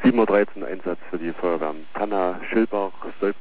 7:13 Uhr Einsatz für die Feuerwehren Tanna, Schilbach,